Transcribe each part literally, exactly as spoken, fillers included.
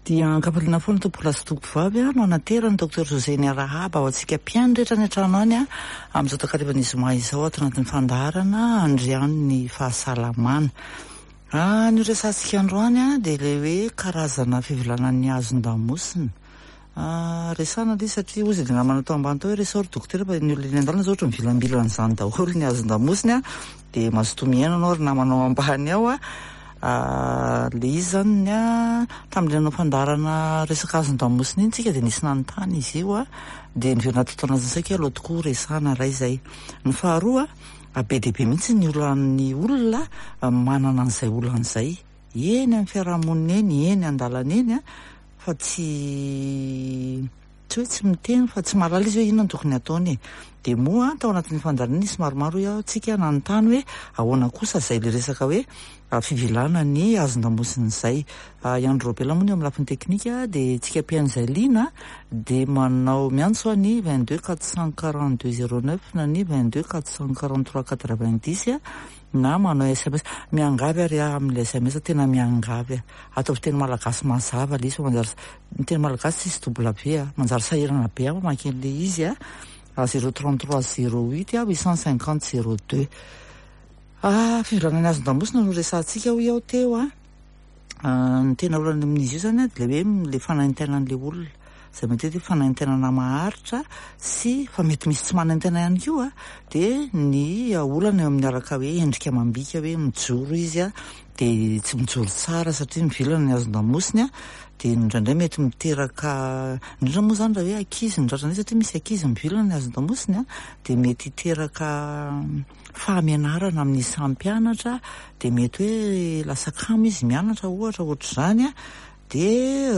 dia ankapaliana foana tompolasy tompo vavy a no anaterany docteur José Niarahaba ao antsika mpiany rehetra ny an-trano any a amin'izao takarivan'ny zoma izao ato anatin'ny fandaharana andriany ny fahasalamana. Ah, ny resantsika androany a dia le hoe karazana fivilanan'ny hazon-damosina. Ah, resana le satria ozy dia namana tao ambany tao hoe resaory dokotera fa ny olona eny an-dalana zao ohatra mivilambilana izany daholo ny hazon-damosina a dia mazotoa miaina anao ary namanao ambany ao a. Uh, le izy zany a tamin'ilay anao fandarana resaka hazon-damosina iny tsika dia nisy nanontany izy io a dia niverina totoana azy saika aloha tokoa resana ray zay. Ny faharoa a be dia be mihitsy ny olan'ny olona manana an'izay olan'izay eny amin'ny fiarahamonina eny eny an-dalana eny a fa tsy tsy hoe tsy miteny fa tsy mahalala izy hoe inona no tokony ataony e. Dia moa tao anatin'ny fandarana nisy maromaro ao tsika nanontany hoe ahoana kosa izay le resaka hoe fivilana ny hazon-damosina izay. Iandro Robela moa ny amin'ny lafiny teknika dia tsika mpian'izay liana dia manao miantso ny vingt-deux quatre cent quarante-deux zéro neuf na ny vingt-deux quatre cent quarante-trois quatre-vingt-dix a na manao S M S miangavy ary amin'ilay S M S tena miangavy a ataovy teny malagasy mazava le izy manjary ny teny malagasy sisy double V a manjary sahirana be a mamaky an'le izy a zéro trente-trois zéro huit a huit cent cinquante zéro deux. Ah, fivilanan'ny hazon-damosina no resantsika ho ao teo a. Ny tena olana amin'izy io zany a dia le hoe le fanaintainan'le olona izay mety hoe fanaintainana maharitra sy fa mety misy tsy manaintaina ihany koa a dia ny olana eo amin'ny araka hoe endrika amam-bika hoe mijoro izy a dia tsy mijoro tsara satria mivilana ny hazon-damosina a dia indraindray mety miteraka indrindra moa zany raha hoe ankizy ndratrany satria misy ankizy mivilana ny hazon-damosina dia mety hiteraka fahamenarana amin'ny sampianatra dia mety hoe lasa kamo izy mianatra ohatra ohatr'izany a dia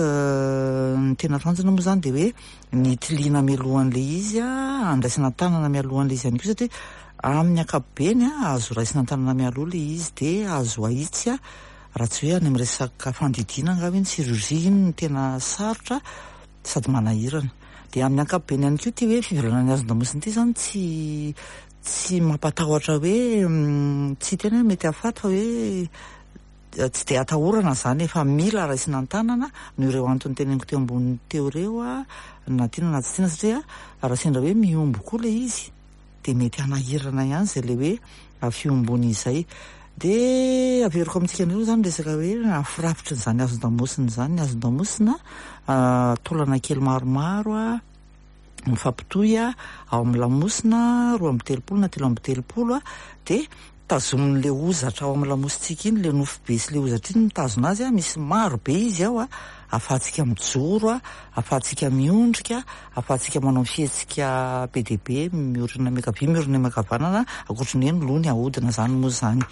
ny tena ranjana moa zany dia hoe ny tiliana mialohan'le izy a andraisana tanana mialohan'le izy ihany koa satria amin'ny ankapobeny a azo raisina tanana mialoha le izy dia azo ahitsy a raha tsy hoe any amin'ny resaka fandidiana angava iny chirurgie iny no tena sarotra sady manahirana. Dia amin'ny ankapobeny ihany koa ity hoe fivilanan'ny hazon-damosina ity zany tsy tsy mampatahotra hoe tsy tena mety ahafaty fa hoe tsy dia atahorana zany efa mila raisina tanana no ireo antony teneniko teo ambony teo reo a na tiana na tsy tiana satria raha sendra hoe miombo koa le izy dia mety hanahirana ihany izay le hoe fiombony izay. Dia averiko amintsika andreo zany resaka hoe afirafitra n'izany hazon-damosina zany. Ny hazon-damosina taolana kely maromaro a mifampitohy a ao amin'ny lamosina roa amby telopolo na telo amby telopolo a dia tazomin'le ozatra ao amin'ny lamositsika iny le nofo be sy le ozatra iny mitazona azy a misy maro be izy ao a ahafahantsika mijoro a ahafahantsika miondrika ahafahantsika manao fihetsika be dia be miorina miakavia miorina miakavanana ankoatran'ny hoe loha ny ahodina zany moa zany.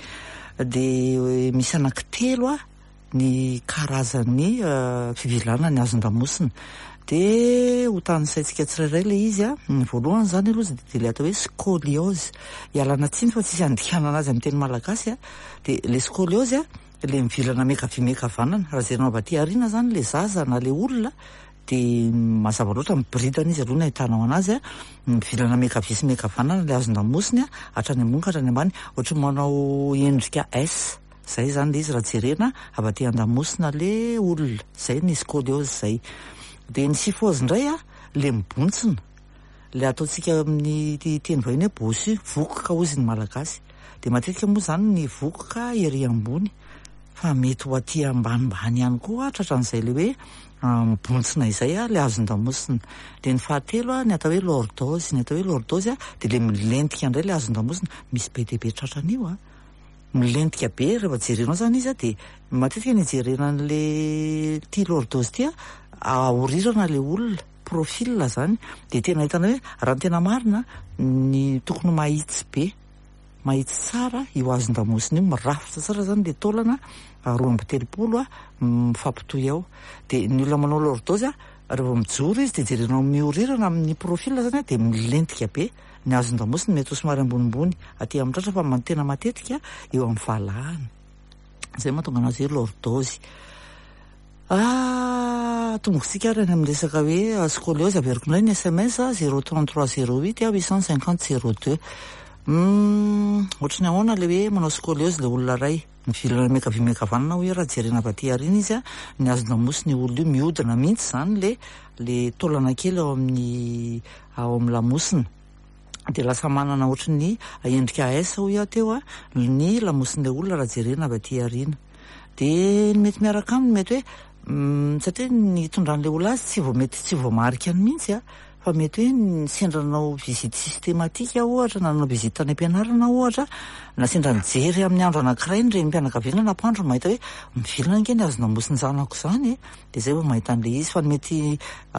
Dia misy anankitelo a ny karazan'ny fivilana ny hazon-damosina dia ho tanisaintsika tsirairay le izy a ny voalohany zany aloha dia le atao hoe scoliose ialana tsiny fa tsisy andikanana azy amin'ny teny malagasy a dia le scoliose a le mivilana miakavia miakavanana raha zay nao aty ariana zany le zaza na le olona dia mazava loatra miboridana izy aloha ny ahitanao anazy a mivilana miakavia sy miakavanana le hazon-damosiny a hatrany ambony ka hatrany ambany ohatra manao endrika S zay zany le izy raha jerena avy aty an-damosina le olona zay ny scoliose zay. Dia ny syphose indray a le mibontsina le ataontsika amin'ny teny vahiny hoe bossu vokoka ozy ny malagasy dia matetika moa zany ny vokoka ery ambony fa mety ho aty ambanimbany ihany koa tratran'izay le hoe mibontsina izay a le hazon-damosina. Dia ny fahatelo a ny atao hoe lordose ny atao hoe lordose a dia le milentika indray le hazon-damosina misy be dia be tratran'io a milentika be rehefa jerenao zany izy a dia matetika ny jerenan'le ty lordose ty a ahorirana le olona profil zany dia tena hitana hoe raha ny tena marina ny tokony mahitsy be mahitsy tsara io hazon-damosina io mirafitra tsara zany le taolana roa amby telopolo a mifampitohy ao. Dia ny olona manao lordose a rehefa mijoro izy dia jerenao miorirana amin'ny profil zany a dia milentika be ny hazon-damosina mety ho somary ambonimbony aty amin'ny tratra fa tena matetika eo amin'ny valahana zay mahatonga anazy hoe lordose. Ah, tombokitsika ary amin'ny resaka hoe scoliose averiko indray ny S M S zéro trente-trois zéro huit huit cent cinquante zéro deux ohatrany ahoana le hoe manao scoliose le olona ray mivilana mekavimekavanana hoe raha jerena avy aty arina izy a ny azona mosy ny olona io mihodina mihitsy zany le le taolana kely ao amin'ny ao amin'ny lamosina de lasa manana ohatrany endrika aesa ho iaho teo a ny lamosin'le olona raha jerena avy aty arina de mety miaraka aminy mety hoe satria ny tondran'le olona azy tsy vao mety tsy vao marika ny mihitsy a fa mety hoe sendranao visite systématique ohatra nanao visite any am-pianarana ohatra na sendra nijery amin'ny andro anankiray ny renim-pianakaviana na mpandro mahita hoe mivilana ange ny azona mosiny zanako zany de zay vao mahita an'le izy fa mety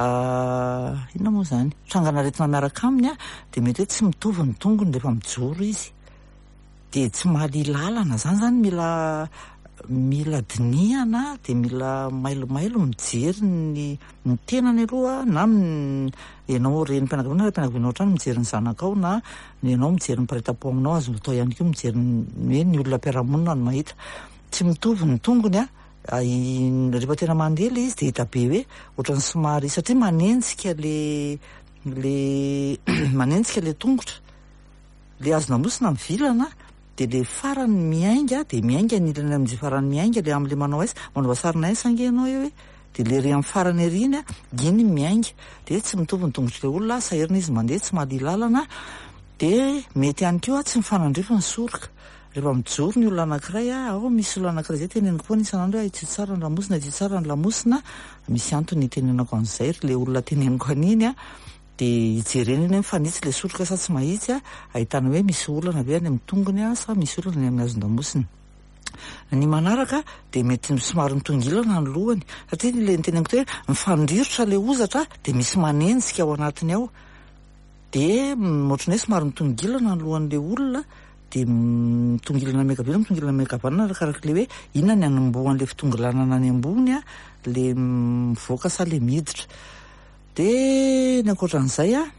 inona moa zany tranganaretina miaraka aminy a de mety hoe tsy mitovy ny tongony rehefa mijoro izy de tsy mahaly lalana zany zany mila mila dinihana de mila mailomailo mijery ny ny tenany aloha na ianao reny mpianakaviana na mpianakaviana ohatrany mijery ny zanakao na ianao mijery ny pareta-po aminao azo atao ihany koa mijery hoe ny olona mpiarahamonina no mahita tsy mitovy ny tongony a rehefa tena mandeha le izy de hita be hoe ohatrany somary satria manenjika le le manenjika le tongotra le azona mosina mivilana de le farany miainga de miainga ny ilany amin'izay farany miainga le am'le manao aisa manao sarina aisa ange ianao eo hoe de le ry amin'ny farany ariny a iny miainga de tsy mitovy ny tongotry le olona sahirina izy mandeha tsy mahady lalana de mety ihany koa tsy mifanandrify ny soroka rehefa mijoro ny olona anankiray a ao misy olona anankiray zay teneniko foana isanandro hoe tsy tsara ny lamosina tsy tsara ny lamosina misy antony tenenako an'izay le olona teneniko an'iny a de ijerena iny mifanitsy le soroka sa tsy mahitsy a ahitana hoe misy olana ve any amin'ny tongony a sa misy olana ny amin'ny azon-damosiny ny manaraka de mety somary mitongilana ny lohany satria le niteneniko hoe mifandrirotra le ozatra de misy manenjika ao anatiny ao de ohatrany hoe somary mitongilana ny lohan'le olona de mitongilana miakavina mitongilana miakavanana arakaraka le hoe inona ny anombohan'le fitongilanana any ambony a le mivoaka sa le miditra de ny ankoatran'izay a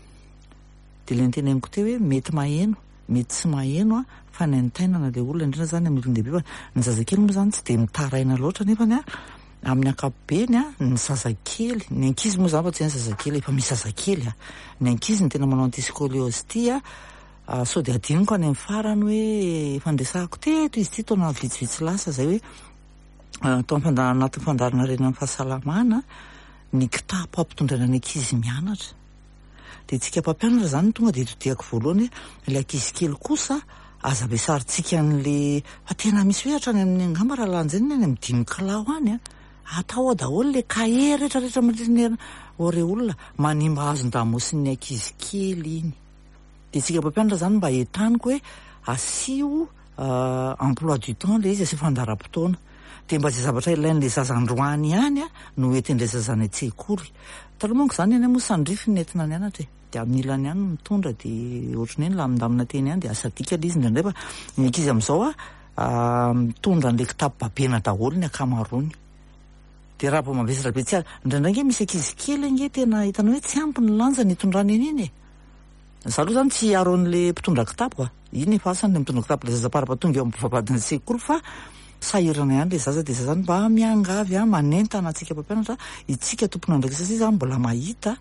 de le niteneniko teo hoe mety maheno mety tsy maheno a fa ny antainana le olona indrindra zany amin'ny olon-dehibe fa ny zazakely moa zany tsy de mitaraina loatra nefany a amin'ny ankapobeny a ny zazakely ny ankizy moa zany fa tsy ny zazakely efa misy zazakely a ny ankizy ny tena manao an'ity scoliose ty a sao de adiniko any amin'ny farany hoe fandresahako teto izy ty taona vitsivitsy lasa zay hoe tao am'fanda- anatin'ny fandarana reny amin'ny fahasalamana ny kitapo ampitondraina ny ankizy mianatra de tsika mpampianatra zany no tonga de itodiako voalohany hoe le ankizy kely kosa aza besarintsika n'le fa tena misy hoe hatrany amin'ny angamba raha lanjany ny any amin'ny dimy kilao any a atao daholo le kahe rehetra rehetra mandriny ore olona manimba azon-damosin'ny ankizy kely iny de tsika mpampianatra zany mba entaniko hoe asio emploi du temps le izy asio fandaram-potoana de mba zay zavatra ilain'le zazandroany ihany a no entindray zazany an-tsekoly talomonko zany any moa sandrify ny entina nianatra e de amin'ny ilany ihany mitondra de ohatrany hoe lamindamina teny ihany de asadika le izy indraindray fa ny ankizy amin'izao a mitondra an'le kitapo babena daholo ny akamarony de raha bo mavesatra be tsy a indraindray nge misy ankizy kely nge tena hitanao hoe tsy ampy ny lanja ny itondrany an'iny e za aloha zany tsy aro an'le mpitondra kitapo a iny efa asany le mitondra kitapo le zazam-parapatonga eo am'mpivavadiny sekoly fa sahirana ihany le zaza de za zany mba miangavy a manentana antsika mpampianatra itsika tompona ndraiky sasy izy a mbola mahita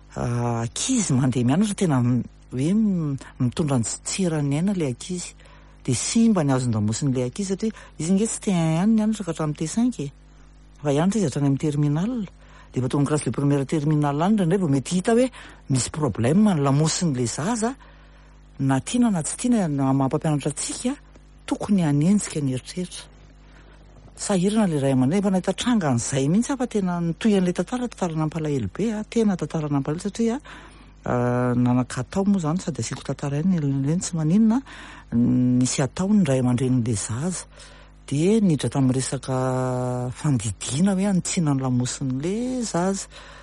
ankizy mandeha mianatra tena hoe mitondra ntsitsirany aina le ankizy de simba ny azon-damosin'le ankizy satria izy nge tsy te ihany nianatra ka hatramin'ny T cinq e fa hianatra izy hatrany amin'ny terminal de efa tonga classe le première terminal any ndraindray vao mety hita hoe misy problème ny lamosin'le zaza na tiana na tsy tiana na mampampianatra atsika tokony hanenjika ny eritreritra sahirana le ray aman-dreny fa nahita tranga an'izay mihitsy afa tena nitoy an'le tantara tantarana ampalahelo be a tena tantarana ampalahelo satria nanakatao moa zany sady asiko tantara ihany nreny tsy maninona nisy atao ny ray aman-dren'le zaza de nidra tamin'ny resaka fandidiana hoe antsiana ny lamosin'le zaza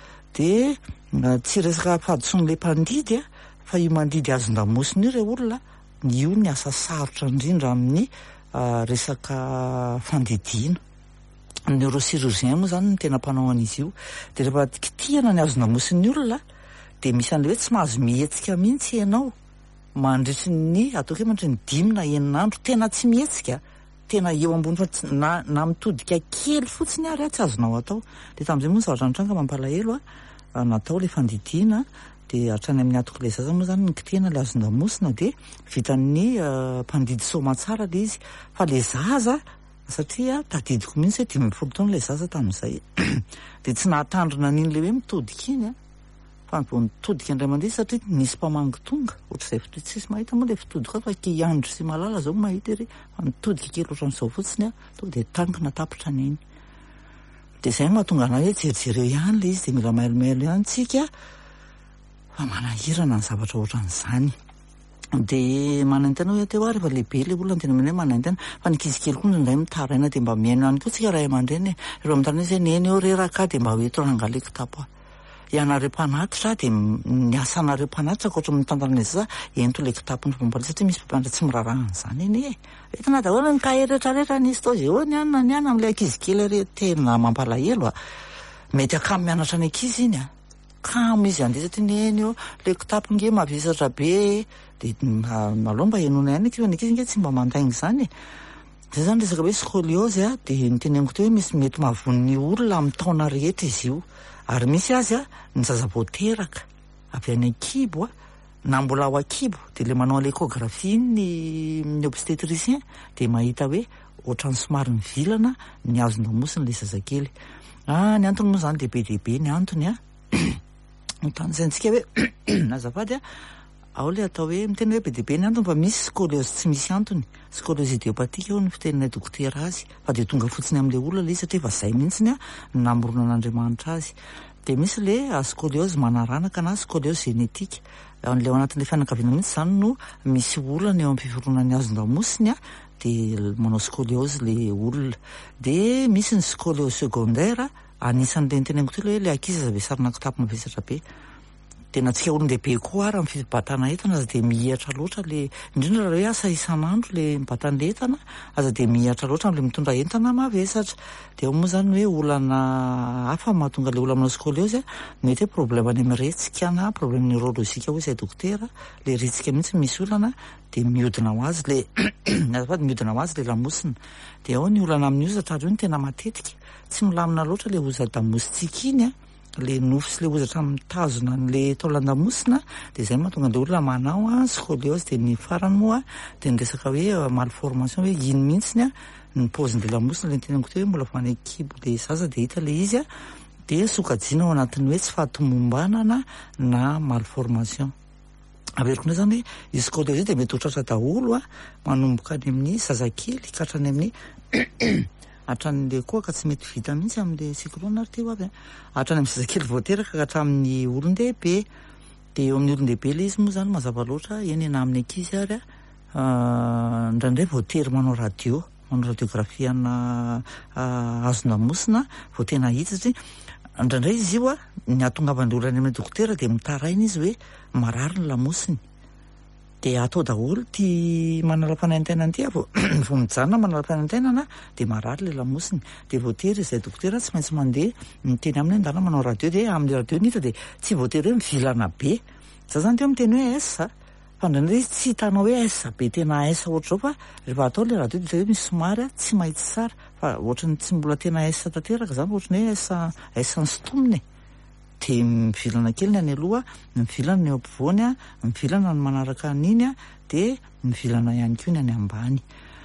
de tsy resaka fahadisoan'le mpandidy a fa io mandidy azon-damosiny io re olona io ny asa sarotra indrindra amin'ny resaka fandidiana ny neurochirurgien moa zany ny tena mpanao an'izy io de rehefa kitihana ny azon-damosin'ny olona de misy an'le hoe tsy mahazo mihetsika mihitsy ianao mandritry ny atao hoe mandritry ny dimy na eninandro tena tsy mihetsika tena eo ambony fa na, na mitodika kely fotsiny ary a tsy azonao atao de tamin'izay moa ny zavatra nitranga mampalahelo a natao le fandidiana de hatrany amin'ny atoko le zaza moa zany ny kitena le azon-damosina de vitan'ny mpandidy soma tsara le izy fa le zaza satria tadidiko mihitsy hoe dimy folo taona le zaza tamin'izay de tsy nahatandrina n'iny le hoe mitodika iny a fa vo nitodika indray mandeha satria nisy mpamangy tonga ohatr'izay fotry tsisy mahita moa le fitodika fa ke andro sy malala zao mahita ery fa mitodika kely ohatran'izao fotsiny a to de tankina tapitra n'iny de zay mahatonga anahy hoe jerijereo ihany le izy de mila mailomailo ihany tsika fa manahirana ny zavatra ohatran'izany de manantena hoe teo rehefa lehibe le olona tena mena hoe manantena fa nikizy kely koa ndray mitaraina de mba miaino ihany koa tsika ray aman-dreny ireo mitaraina hoe neny eo reraka de mba hoeto rangaleko tapo a ianareo mpanatitra de ny asanareo mpanatitra koatra mitantana za ento le kitapo ny fombali satria misy mpampianatra tsy mirarahan'izany eny e entina daholo ny kahe rehetrarehetra nisy tao zay ho ny anina ny ana am'le ankizy kely re tena mampalahelo a mety akamy mianatra ny ankizy iny a kamo izy andeha satria ny eny eo le kitapo nge mavesatra be de maloha mba henona ihany kiva ny ankizy nge tsy mba mandaingy zany e zay zany resaka hoe scoliose a de niteneniko teo hoe misy mety mahavon'ny olona amin'ny taona rehetra izy io ary misy azy a ny zaza vao teraka avy any ankibo a na mbola ao ankibo de le manao l'échographie ny ny obstétricien de mahita hoe ohatran'ny somary mivilana ny azon-damosiny le zazakely ah ny antony moa zany de be dehibe ny antony a tanjantsika hoe azafady a ao le atao hoe miteny hoe be dehibe ny antony fa misy scoliose tsy misy antony scoliose idiopathique eo ny fiteninay dokotera azy fa de tonga fotsiny am'le olona le satria fa zay mihitsiny a namoronan'Andriamanitra azy de misy le scoliose manaranaka na scoliose génétique an'le ao anatin'le fianakaviana mihitsy zany no misy olana eo amin'ny fivoronan'ny azon-damosiny a de manao scoliose le olona de misy ny scoliose secondaire anisan'le niteneniko telo hoe le ankizy aza vesarina kitapo mavesatra be tena tsika olon-dehibe koa ary amin'ny fibatana entana aza de mihatra loatra le indrindra raha hoe asa isan'andro le mibatan'le entana aza de mihatra loatra am'le mitondra entana mavesatra de ao moa zany hoe olana hafa mahatonga le olona manao scoliose mety hoe problème any amin'ny retsika na problème neurologique hoy izay dokotera le retsika mihitsy misy olana de mihodina ho azy le azafady mihodina ho azy le lamosina de ao ny olana amin'ny ozatra ary io ny tena matetika tsy milamina loatra le ozadamositsika iny a le nofo sy le ozatra mitazona n'le taolan-damosina de zay mahatonga le olona manao a scoliose de ny farany moa de ny resaka hoe malformation hoe iny mihitsiny a ny paozin'le lamosina le niteneniko teo hoe mbola fa any kibo le zaza de hita le izy a de sokajiana ao anatin'ny hoe tsy fahatomombanana na malformation averiko ndray zany hoe scoliose de mety otratra daholo a manomboka any amin'ny zazakely ka hatrany amin'ny hatran'le koa ka tsy mety vita mihitsy am'le sikrona ary teo avy a hatrany amin'ny zazakely voateraka ka hatramin'ny olon-dehibe de eo amin'ny olon-dehibe le izy moa zany mazava loatra eny ena amin'ny ankizy ary a ndraindray voatery manao radio manao radiographie ana azon-damosina vao tena hita satria ndraindray izy io a ny ahatongavan'le olona any amin'ny dokotera de mitaraina izy hoe marary ny lamosiny de atao daholo ty manala-panaintainana ty vo vo mijanona manala-panaintainana de marary le lamosiny de voatery izay dokotera tsy maintsy mandeha miteny amin'ny andana manao radio de amin'ny radio nita de tsy voatery hoe mivilana be za zany teo miteny hoe s fa ndraindray izy tsy hitanao hoe s be tena s ohatr'izao fa rehefa atao le radio de zay hoe misy somary a tsy mahitsy tsara fa ohatrany tsy mbola tena s tanteraka zany ohatrany hoe s s ny sotominy de mivilana kely ny any aloha mivilana ny eo ampovoany a mivilana ny manaraka an'iny a de mivilana ihany koa ny any ambany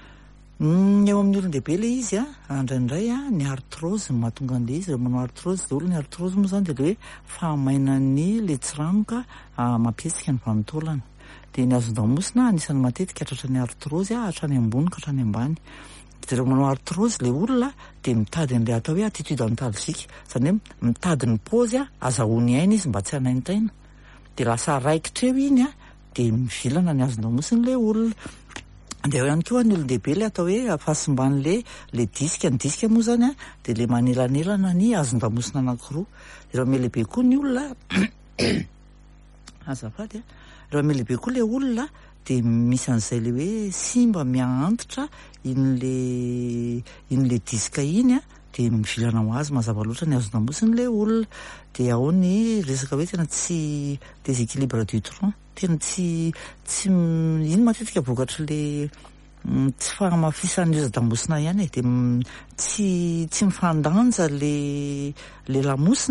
eo amin'ny olon-dehibe le izy a andraindray a ny artrose mahatonga an'le izy manao artrose de olona ny artrose moa zany de le hoe fahamainan'ny le tsiranoka mampietsika ny vanitaolana de ny azon-damosina anisan'ny matetika hatratra ny artrose a hatrany ambony ka hatrany ambany de reo manao artrose le olona de mitady an'le atao hoe attitude antalgique zany hoe mitady ny paozy a azahoany aina izy mba tsy hanaintaina de lasa raikitra eo iny a de mivilana ny azon-damosiny le olona de eo ihany koa ny olon-dehibe le atao hoe afahasimban'le le diska ny diska moa zany a de le manelanelana ny azon-damosina anankiroa de reo ame lehibe koa ny olona azafady a reo ame lehibe koa le olona de misy an'izay le hoe simba miantitra in'le in'le diska iny a de mivilana ho azy mazava loatra ny azon-damosiny le olona de ao ny resaka hoe tena tsy déséquilibre du tronc tena tsy tsy iny matetika vokatry le tsy fahamafisan'ny ozadamosina ihany e de tsy tsy mifandanja le le lamosina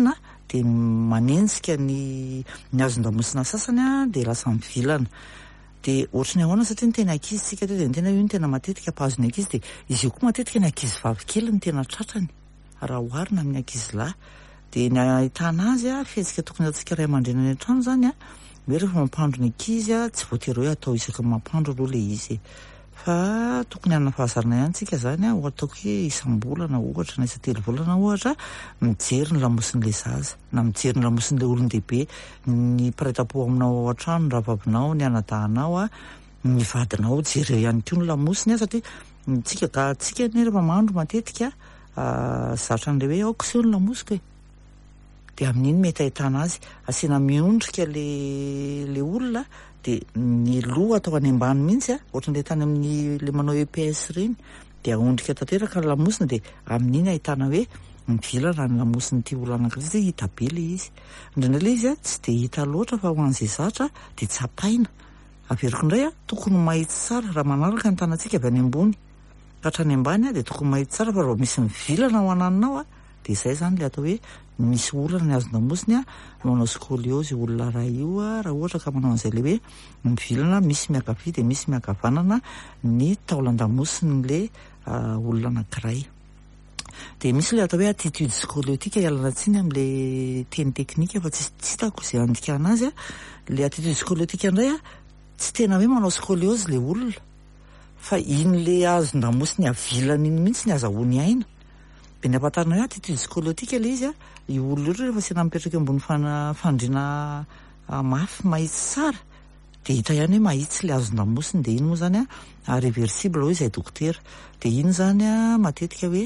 de manenjika ny ny azon-damosina sasany a de lasa mivilana. De ohatrany ahoana satria ny tena ankizy tsika teo de ny tena io ny tena matetika mpahazony ankizy de izy io koa matetika ny ankizy vavikely ny tena tratrany raha oharina amin'ny ankizy lahy. De ny ahitana azy a fihetsika tokony ataontsika ray aman-dreny any an-trano zany a hoe rehefa mampandro ny ankizy a tsy voatery hoe atao isaky mampandro aloha le izy fa tokony hanana fahazarana ihany tsika zany a ataoko hoe isam-bolana ohatra na isa-telo volana ohatra mijery ny lamosin'le zaza na mijery ny lamosin'le olon-dehibe ny mpiray-tam-po aminao ao an-trano ny rahavabinao ny anadahanao a ny vadinao jereo ihany koa ny lamosiny a satria tsika ka tsika ny rehefa mandro matetika zatra an'le hoe aoko seho ny lamosiko e de amin'iny mety ahitana azy asiana miondrika le le olona de ny loha atao any ambany mihitsy a ohatran'le tany amin'ny le manao E P S reny de aondrika tanteraka ny lamosina de amin'iny ahitana hoe mivilana ny lamosiny ty olona anankiray hita be le izy indrindra le izy a tsy de hita loatra fa ho an'izay zatra de tsapaina averiko indray a tokony mahitsy tsara raha manaraka ny tanantsika avy any ambony ka hatrany ambany a de tokony mahitsy tsara fa raha misy mivilana ao ananinao a de izay zany le atao hoe misy olana ny azon-damosiny a manao scoliose olona raha io a raha ohatra ka manao an'izay le hoe mivilana misy miakavia de misy miakavanana ny taolan-damosiny le olona anankiray. De misy le atao hoe attitude scoliotique ialana tsiny amin'le teny teknika fa tsy tsitako izay andikana azy a le attitude scoliotique indray a tsy tena hoe manao scoliose le olona fa iny le azon-damosiny avilana iny mihitsy ny azahoany aina. De ny ampatarina hoe attitude scoliotique le izy a io olona io rehefa sena mipetraka ambony fandriana mafy mahitsy tsara de hita ihany hoe mahitsy le azon-damosiny de iny moa zany a réversible hoe izay dokotera de iny zany a matetika hoe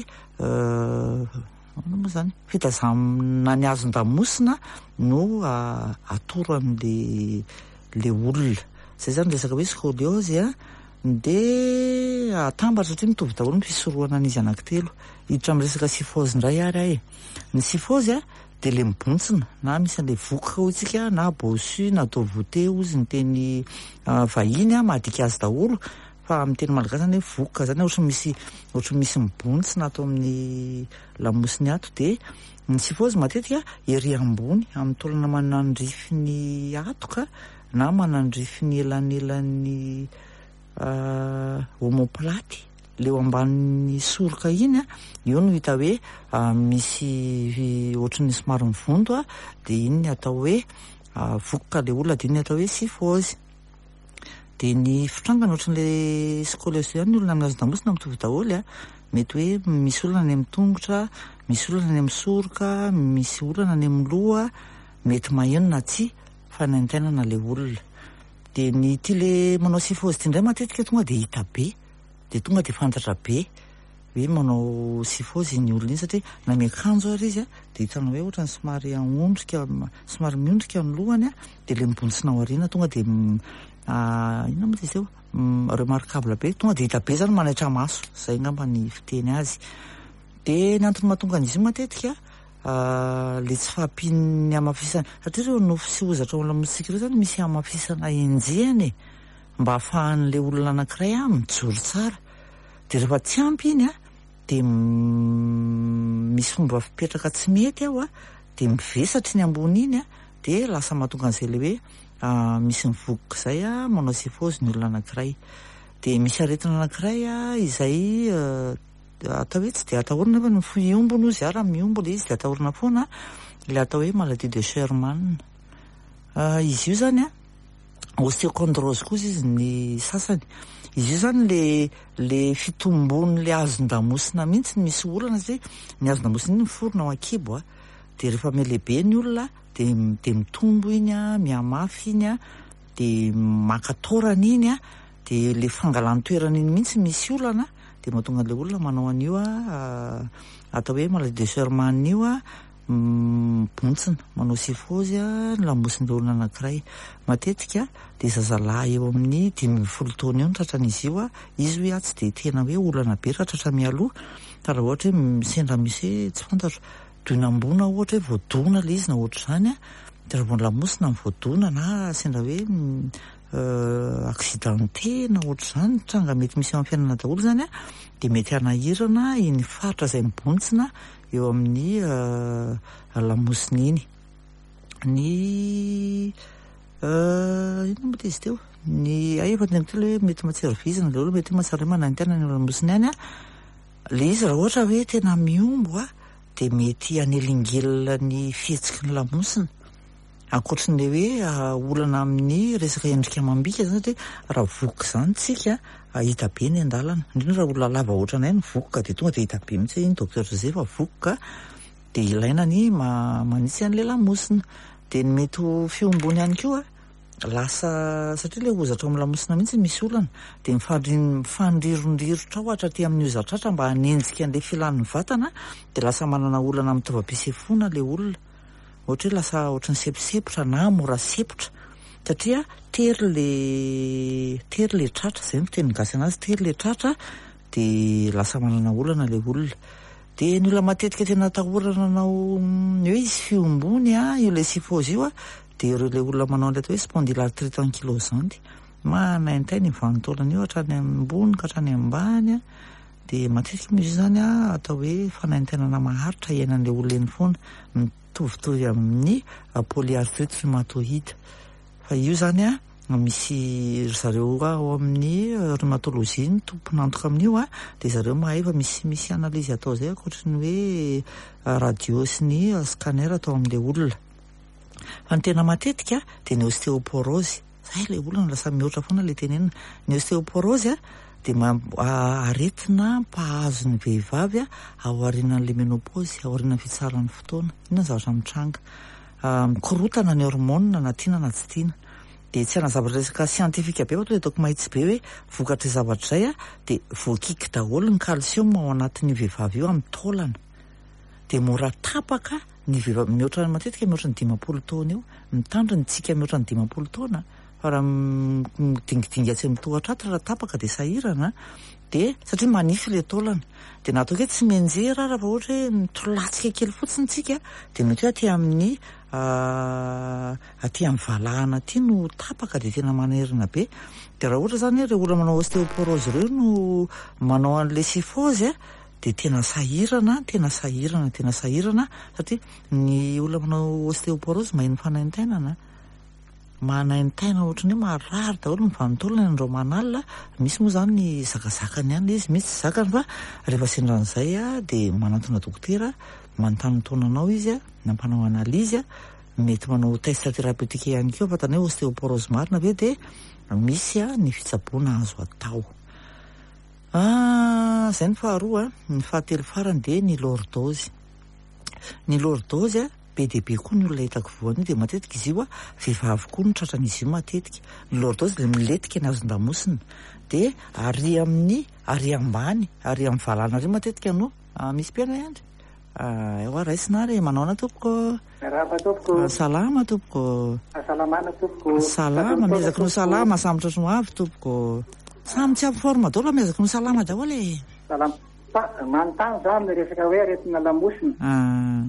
ano moa zany fitazamana ny azon-damosina no atoro amin'le le olona zay zany resaka hoe scoliose a de atambatra satria mitovy daholo ny fisorohana an'izy anankitelo hiditra amin'ny resaka sifose indray ary ahy ny sifose a de le mibontsina na misy an'le vokoka hotsika na bossu na dovoté ozy ny teny vahiny a mahadika azy daholo fa amin'ny teny malagasy zany hoe vokoka zany ohatra misy ohatra misy mibontsina atao amin'ny lamosiny ato de ny sifose matetika ery ambony amin'ny tolana manandrify ny atoka na manandrify ny elanelan'ny omoplaty leo ambanin'ny soroka iny a io no hita hoe misy ohatran'ny somary mivondo a de iny ny atao hoe vokoka le olona de iny ny atao hoe sifose. De ny fitrangana ohatran'le scoliose ihany ny olona amin'ny azon-damosina mitovy daholo a mety hoe misy olana any amin'ny tongotra misy olana any amin'ny soroka misy olana any amin'ny loha mety maheno na tsy fa ny antenana le olona. De ny ty le manao sifose ty indray matetika tonga de hita be de tonga de fantatra be hoe manao sifose ny olona iny satria na miakanjo ary izy a de hitanao hoe ohatrany somary aondrika somary miondrika ny lohany a de le mibontsina ao aoriana tonga de inona moa izy eo remarquable be tonga de hita be zany manaitra maso zay ngamba ny fiteny azy. De ny antony mahatonga an'izy io matetika le tsy fahampian'ny amafisana satria reo nofo sy ozatra ao lamositsika reo zany misy amafisana enjehany mba ahafahan'le olona anankiray a mijoro tsara de rehefa tsy ampy iny a de misy fomba fipetraka tsy mety ao a de mivesatra iny ambony iny a de lasa mahatonga an'izay le hoe misy mivokoka zay a manao sifose ny olona anankiray. De misy aretina anankiray a izay atao hoe tsy de atahorana fa ny fiombony ozy ara miombo le izy de atahorana foana le atao hoe maladie de Sherman. Izy io zany a osteochondrose koa izy ny sasany izy io zany le le fitombony le azon-damosina mihitsy misy olana zay ny azon-damosina iny miforona ao ankibo a de rehefa melehibe ny olona de de mitombo iny a miamafy iny a de makatorana iny a de le fangalan-toerana iny mihitsy misy olana de mahatonga le olona manao an'io a atao hoe maladie de Sherman io a bontsina manao sifose a ny lamosin'le olona anankiray matetika de zazalahy eo amin'ny dimy ambin'ny folo taona eo ny tratran'izy io a izy hoe a tsy de tena hoe olana be raha tratra mialoha ka raha ohatra hoe sendra misy hoe tsy fantatro doinam-bona ohatra hoe voadona le izy na ohatra zany a de raha vao ny lamosina ny voadona na sendra hoe accidenté na ohatra zany tranga mety misy amin'ny fiainana daholo zany a de mety hanahirana iny faritra izay mibontsina eo amin'ny lamosiny iny ny ino moa ty izy teo ny ay efa neny telo hoe mety matsiro vizina le olo mety matsara manantena ny lamosiny any a le izy raha ohatra hoe tena miombo a de mety anelingelina ny fihetsiky ny lamosina ankoatran'le hoe olana amin'ny resaka endrika amam-bika zany satria raha voky zany tsika hita be ny andalana indrindra raha olona lava ohatranay ny vokoka de tonga de hita be mihitsy iny docteur José fa vokoka de ilaina ny manitsy an'le lamosina de ny mety ho fiombony ihany koa lasa satria le ozatra amin'ny lamosina mihitsy misy olana de mifandrirondrirotra ohatra aty amin'ny ozatratra mba hanenjika an'le filan'ny vatana de lasa manana olana amin'ny tovam-pisefona le olona ohatra hoe lasa ohatran'ny seposepotra na mora sepotra satria tery le tery le tratra zay ny fiteny gasy anazy tery le tratra de lasa manana olana le olona de ny olona matetika tena atahorana anao hoe izy fiombony a io le sifôzy io a de ireo le olona manao an'ilay atao hoe spondylarthrite ankylosante manaintainy vanitaolana io hatrany ambony ka hatrany ambany a de matetika misy zany a atao hoe fanaintainana maharitra iainan'le olona eny foana mitovitovy amin'ny polyarthrite rhumatoïde fa io zany a misy zareo ao amin'ny rhumatologie ny tomponantoka amin'io a de zareo mahay fa misy misy analyse atao zay akoatrany hoe radio sy ny scanner atao amin'le olona fa ny tena matetika de ny ostéoporose zay le olona lasa mihoatra foana le tenenina ny ostéoporose a de aretina mpahazo ny vehivavy a ao aorianan'le ménopause ao aorian'ny fitsaran'ny fotoana ina zavatra mitranga mikorotana ny hormone na tiana na tsy tiana de tsy ana zavatra resaka scientifique be fa to de ataoko mahitsy be hoe vokatra zavatra zay a de voakiky daholo ny calcium ao anatin'ny vehivavy io amin'ny taolana de mora tapaka ny vehivavy mihoatra matetika mihoatra ny dimampolo taona eo mitandriny tsika mihoatra ny dimampolo taona fa raha midingidingy atsy mitohatratra raha tapaka de sahirana de satria manify le taolana de na ataoko hoe tsy menjera raha ohatra hoe mitolatsika kely fotsiny tsika de mety hoe aty amin'ny aty amin'ny valahana aty no tapaka de tena manerina be de raha ohatra zany ireo olona manao ostéoporose ireo no manao an'le sifôzy a de tena sahirana tena sahirana tena sahirana satria ny olona manao ostéoporose maheno fanaintainana manaintaina ohatrany hoe marary daholo ny vanitaolana andreo manalina misy moa zany ny zakazakany ihany izy misy tsy zakany fa rehefa sendran'izay a de manantona dokotera manontany taonanao izy a nampanao analizy a mety manao test thérapeutique ihany koa fatany hoe ostéoporose marina ve de misy a ny fitsaboana azo atao ah zay ny faharoa ny fahatelo farany de ny lordose ny lordose a be de be koa ny olona hitako voany de matetika izy io a vehivavy koa ny tratran'izy io matetika ny lordose le miletika ny azon-damosina de ary amin'ny ary ambany ary amin'ny valana ary matetika no misy piana ihany eo raisina ary manao na tompoko salama tompoko salama miezaka no salama samy tratra no avy tompoko samy tsy avy forme daholo miezaka no salama daholo e manontany zany resaka hoe aretina lamosina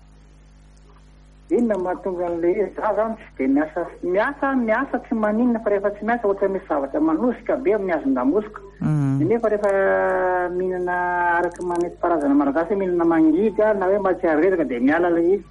inona mahatonga an'le za zany tsy de miasa miasa miasa tsy maninona fa rehefa tsy miasa ohatra misy zavatra manosika be amin'ny azon-damosika nefa rehefa mihinana araka manety karazana malagasy mihinana mangidy na hoe matsiary resaka de miala le izy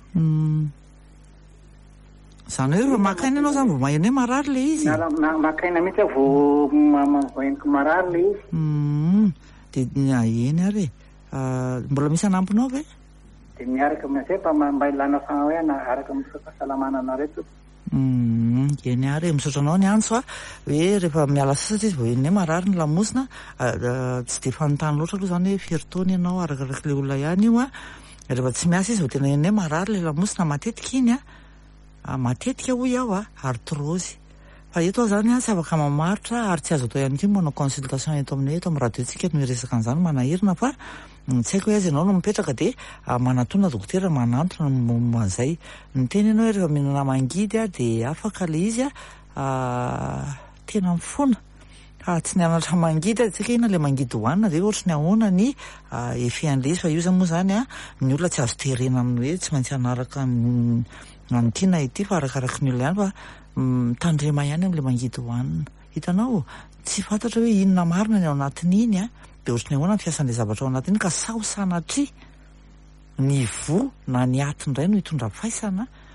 zany hoe rehefa makaina ianao zany vao maheno hoe marary le izy makaina mihitsy vo voeniko marary le izy de eny ary mbola misy anampinao ve de miaraka amizay fa mba ilana fa hoe araka mifahasalamana anareto eny ary misaotra anao ny antso a hoe rehefa miala sasatra izy vao eny hoe marary ny lamosina tsy de fanontany loatra aloha zany hoe firy-taona ianao arakaraka le olona ihany io a rehefa tsy miasa izy vao tena eny hoe marary le lamosina matetika iny a matetika hoy aho a artrose fa eto zany a tsy afaka mamaritra ary tsy azo atao ihany koa manao consultation eto aminay eto amin'ny radiotsika no iresaka an'izany manahirina fa tsy haiko hoe azy ianao no mipetraka de manatona dokotera manantona momba an'izay ny teny ianao hoe rehefa mihinana mangidy a de afaka le izy a tena mifona tsy ny anatra mangidy a tsika ina le mangidy hoanina de ohatra ny ahoana ny efean'le izy fa io zany moa zany a ny olona tsy azo terena amin'ny hoe tsy maintsy anaraka nanyity na ity fa arakaraka ny olona ihany fa mitandrema ihany amin'le mangidy hoanina hitanao tsy fantatra hoe inona marina ny ao anatiny iny a de ohatra ny ahoana ny fiasan'le zavatra ao anatiny ka sao sanatry ny vo na ny atindray no hitondra faisana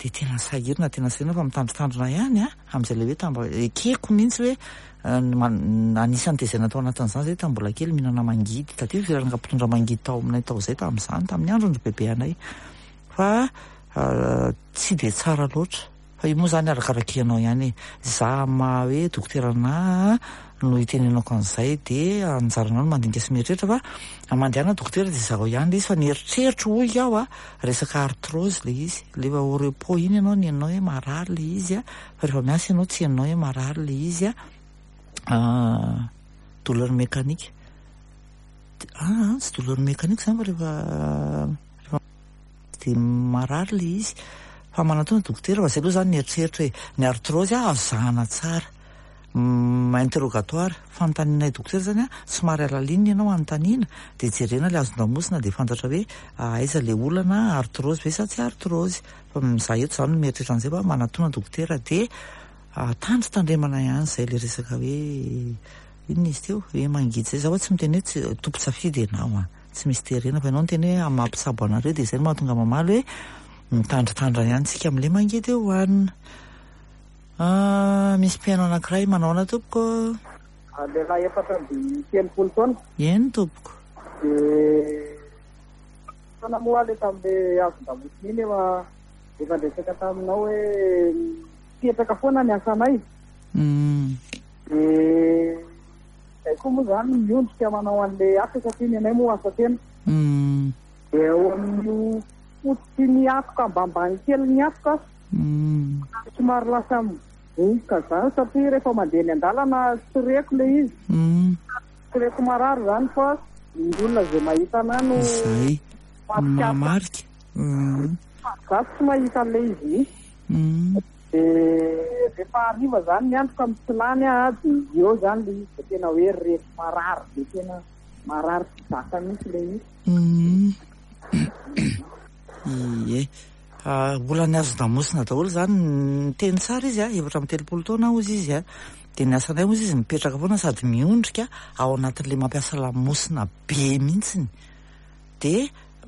de tena sahirina tena sahirina fa mitandrotandrona ihany a amin'izay le hoe tamba ekeko mihitsy hoe anisan'ny tezana tao anatin'izany zay tamin'ny mbola kely mihinana mangidy taty firaraka mpitondra mangidy tao aminay tao zay tamin'izany tamin'ny andro ndry bebe anay fa tsy de tsara loatra fa io moa zany arakaraka ianao ihany za ma hoe dokoterana no itenenako an'izay de anjaranao no mandinika sy mieritreritra fa mandehana dokotera de zaho ihany le izy fa nieritreritra hoy aho a resaka artrose le izy lefa au repos iny ianao ny enao hoe marary le izy a fa rehefa miasa ianao tsy enao hoe marary le izy a douleur mécanique ah tsy douleur mécanique zany fa rehefa rehefa de marary le izy fa manatona dokotera fa zay aloha zany nieritreritra hoe ny artrose a azahana tsara interrogatoire fanontanianay dokotera zany a somary alalinina ianao anontaniana de jerena le azon-damosina de fantatra hoe aiza le olana artrose ve sa tsy artrose fa za eto zany mieritreritra an'izay fa manatona dokotera de tandry tandremana ihany zay le resaka hoe inona izy teo hoe mangidy zay za fa tsy miteny hoe tompo-tsafidy ianao a tsy misy terena fa ianao niteny hoe mampisabo anareo de zay no mahatonga mamaly hoe mitandritandra ihany tsika amin'le mangidy eo hoanina. Misy piano anankiray manao na tompoko lehilahy efatra amby telopolo taona eny tompoko de fanamoa le tamin'le azon-damosina iny efa efa ndresaka taminao hoe fipetraka foana ny asanay de zay koa moa zany miondrika manao an'le asa satria ny anay moa asa tena de eo amin'io fototsy ny atoka ambambany kely ny atoka somary lasa mivovoka zany satria rehefa mandeha ny andalana tsy reko le izy tsy reko marary zany fa ny olona zay mahita ana no zay mamarika za tsy mahita le izy de rehefa ariva zany ny andro ka mitsilany a de eo zany le izy de tena hoe reko marary de tena marary tsy zaka mihitsy le izy ie mbola ny azon-damosina daholo zany ny teny tsara izy a efatra amin'ny telopolo taona ozy izy a de ny asanay moa izy mipetraka foana sady miondrika ao anatin'le mampiasa lamosina be mihitsiny de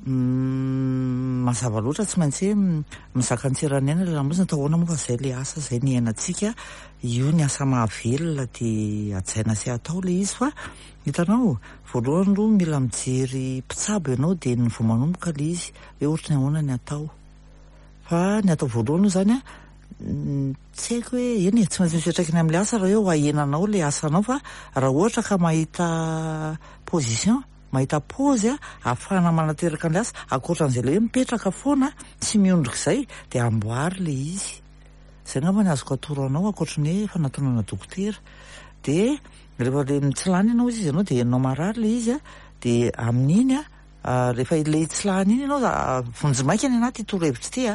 mazava loatra tsy maintsy hoe mizaka an-tseranena le lamosina atao ahoana moa fa zay le asa zay ny ainatsika io ny asa mahavelona de atsaina sy atao le izy fa hitanao voalohany aloha mila mijery mpitsabo ianao de ny vao manomboka le izy hoe ohatrany ahoana ny atao fa ny atao voalohany zany a tsy haiko hoe eny tsy maintsy mifiatraikany amin'le asa raha hoe ahenanao le asanao fa raha ohatra ka mahita position mahita pose a ahafahana manateraka an'le asa akoatran'izay le hoe mipetraka foana tsy miondrika izay de amboary le izy zay ngamba ny azoko atoro anao akoatrany hoe fanatonana dokotera de rehefa le mitsilany ianao izy ianao de enao marary le izy a de amin'iny a rehefa le tsilany iny ianao vonjimaika ny anaty torohevitra ty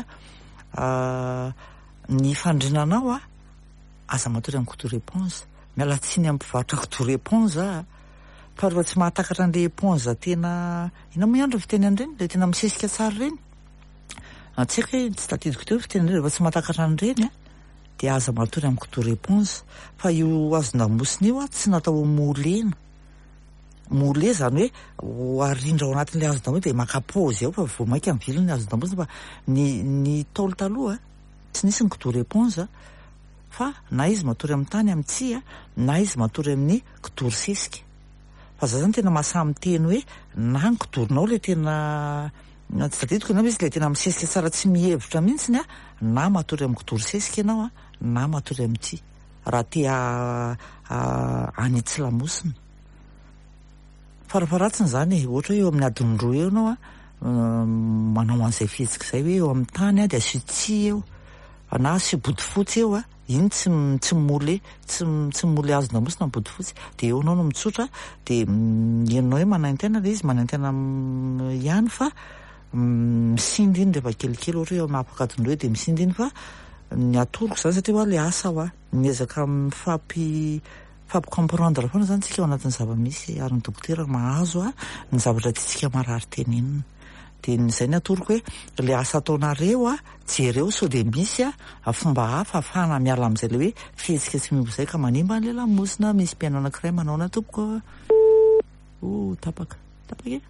a ny fandrinanao a aza matory amin'ny couteau éponge miala tsiny amin'ny mpivarotra couteau éponge a fa rehefa tsy mahatakatra an'le éponge tena ina moa ihany re fiteny an'ireny le tena misesika tsara reny tsy haiko hoe tsy tadidiko teo fiteny reny rehefa tsy mahatakatra an'ireny a de aza matory amin'ny couteau éponge fa io azon-damosina io a tsy natao molena mole zany hoe arindra ao anatin'le azon-damosina de makapozy ao fa vao maika amin'ny vilony azon-damosina fa ny ny taolo taloha tsy nisy ny couteau éponge fa na izy matory amin'ny tany amin'ny tsi a na izy matory amin'ny kidoro sesika fa za zany tena mahasamy teny hoe na ny kidoronao le tena tsy tadidiko ianao izy le tena misesika tsara tsy mihevitra mihitsiny a na matory amin'ny kidoro sesika ianao a na matory amin'ny tsi raha te anitsy lamosina farafaratsiny zany e ohatra hoe eo amin'ny adiny roa eo ianao a manao an'izay fihetsika izay hoe eo amin'ny tany a de asio tsi eo na asio body fotsy eo a iny tsy tsy mole tsy tsy mole azon-damosina ny body fotsy de eo anao no mitsotra de enao hoe manaintena le izy manaintena ihany fa misindy iny rehefa kelikely ohatra hoe eo amin'ny apakadiny roa de misindy iny fa ny atoroko zany satria hoa le asa ho a miezaka mifampi fampikomprendre foana zany tsika ao anatin'ny zava-misy ary ny dokotera mahazo a ny zavatra tiatsika marary tenenina de zay ny atoroko hoe le asa ataonareo a jereo sao de misy a fomba hafa ahafahana miala amin'izay le hoe fihetsika tsy mimbo izay ka manimba an'le lamosina misy piano anankiray manao na tompoko o tapaka tapaka e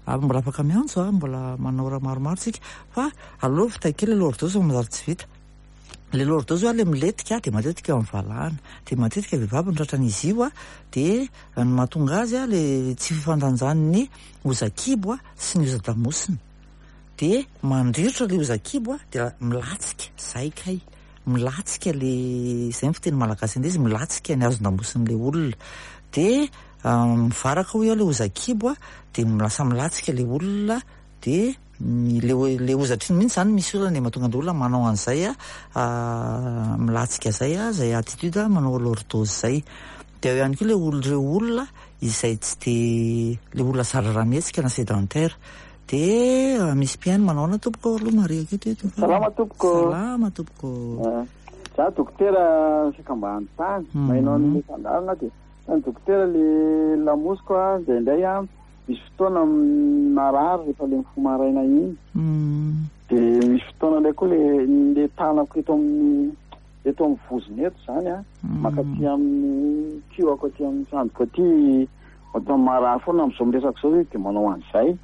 Aby mbola afaka miantso a mbola manao raha maromaro tsika fa aloha fitaikely le lordose mazary tsy vita. Le lordose a le miletika de matetika eo amin'ny valahana de matetika vehivavy ny tratran'izy io a de ny mahatonga azy a le tsy fifandanjan'ny ozakibo a sy ny ozadamosiny de mandrirotra le ozakibo a de milatsika zay kay milatsika le zay ny fiteny malagasy an'izy milatsika ny azon-damosin'le olona de mivaraka ho eo le ozakibo a de lasa milatsika le olona de le le ozatriny mihitsy zany misy olona mahatonga ny olona manao an'izay a milatsika zay a zay attitude manao lordose zay de eo ihany koa le olona olona izay tsy de le olona zara raha mihetsika na sédentaire de misy mpiaino manao na tompoko aloha Maria aketo. Salama tompoko. Salama tompoko. Za dokotera fikambahany tany mainao ny fandarana de ny dokotera le lamosiko a de indray a misy fotoana marary rehefa le mifomaraina iny de misy fotoana ilay koa le le tanako eto amin'ny eto amin'ny vozony eto zany a makaty amin'ny kioako aty amin'ny sandoko aty atao marary foana amin'izao miresaka zao de manao an'izay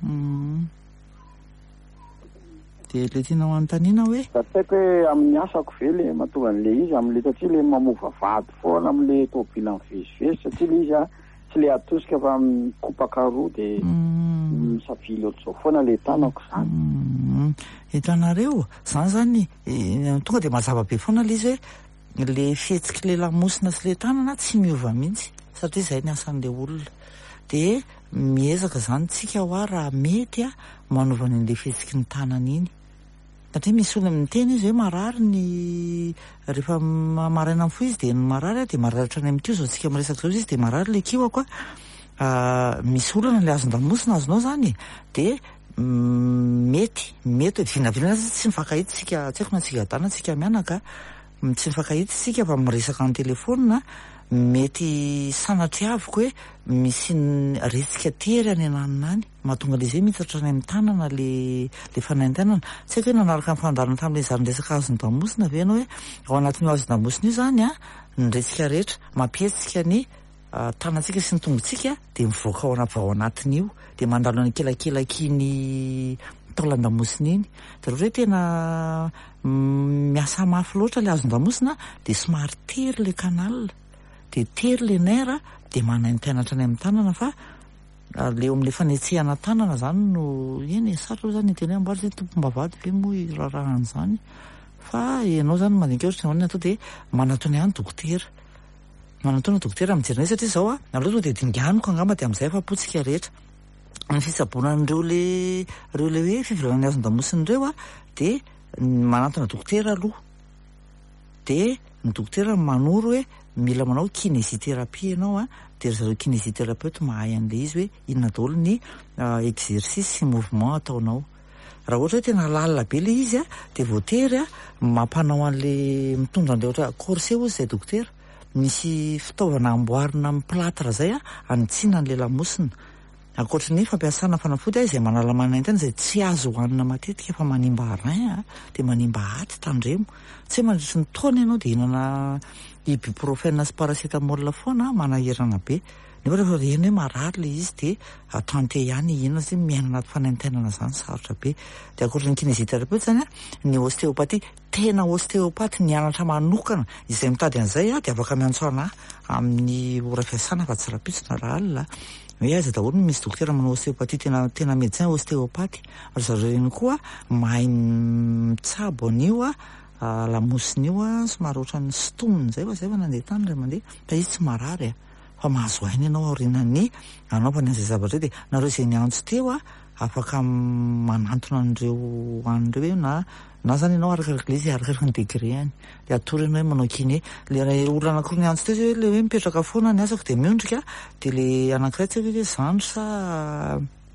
de le tianao anontaniana hoe da tsaiko hoe amin'ny asako ve le mahatonga an'le izy amin'le satria le mamova vady foana amin'le tôbila mivezivezy satria le izy a tsy le atosika fa mikopaka roa de misavily ohatr'izao foana le tanako zany. Hitanareo zany zany tonga de mazava be foana le izy hoe le fihetsiky le lamosina sy le tanana tsy miova mihitsy satria zay ny asan'le olona de miezaka zany tsika ho a raha mety a manova an'le fihetsiky ny tanana iny satria misy olona miteny izy hoe marary ny rehefa maraina amin'ny fo izy de ny marary a de mararitra any amin'ny kio zao tsika miresaka zao izy de marary le kioako a misy olana le azon-damosina azonao zany de mety mety vinavinana tsy mifankahita tsika tsy haiko na tsika dana tsika mianaka tsy mifankahita tsika fa miresaka amin'ny telefona mety sanatry aviko hoe misy resika tery any ananina any mahatonga le zay mitsatra any amin'ny tanana le le fanaintenana tsy haiko hoe nanaraka amin'ny fandarana tamin'le zany resaka azon-damosina ve ianao hoe ao anatin'io azon-damosina io zany a ny resika rehetra mampietsika ny tanantsika sy ny tongotsika de mivoaka ao ao anatin'io de mandalo ny kelakelaky ny taolan-damosina iny de rehetra hoe tena miasa mafy loatra le azon-damosina de somary tery le kanal de tery le nera de manaintenatra any amin'ny tanana fa le eo amin'le fanetsehana tanana zany no eny sarotra zany teny amboary hoe tompom-bavady ve moa irarahany zany fa ianao zany mandinika ohatra ny atao de manatony ihany dokotera manatona dokotera mijerina satria zao a aloha de dinganiko angamba de amin'izay fa potsika rehetra ny fitsabonan'ireo le reo le hoe fivolana azon-damosiny ireo a de manatona dokotera aloha de ny dokotera manoro hoe mila manao kinésithérapie ianao a de zareo kinésithérapeute mahay an'le izy hoe inona daholo ny exercice sy mouvement ataonao raha ohatra hoe tena lalina be le izy a de voatery a mampanao an'le mitondra an'le ohatra corset ozy zay dokotera misy fitaovana amboarina miplatra zay a anitsiana an'le lamosina akoatra ny fampiasana fanafody a izay manala manaintena zay tsy azo hohanina matetika fa manimba rein a de manimba aty tandremo tsy hoe mandritry ny taona ianao de hinana ibuprofène sy paracetamol foana manahirana be nefa rehefa reny hoe marary le izy de atante ihany ihinana sy miaina anaty fanaintenana zany sarotra be de akoatra ny kinésithérapeute zany a ny ostéopathie tena ostéopathe nianatra manokana izay mitady an'izay a de afaka miantso anahy amin'ny ora fiasana fa tsy rapitsina raha alina hoe aiza daholo no misy dokotera manao ostéopathie tena tena médecin ostéopathe ary zareo reny koa mahay mitsabo an'io a lamosiny io a somary ohatran'ny stoniny zay fa zay fa nandeha tany ray mandeha fa izy tsy marary a fa mahazo aina ianao aorinany anaovany an'izay zavatra de nareo izay niantso teo a afaka manantona an'ireo an'ireo hoe na na zany ianao arakaraka le izy arakaraka ny degré any de atory ianao hoe manao kiné le olona anankiroa niantso teo zay hoe le hoe mipetraka foana ny asako de miondrika de le anankiray tsy haiko hoe zandry sa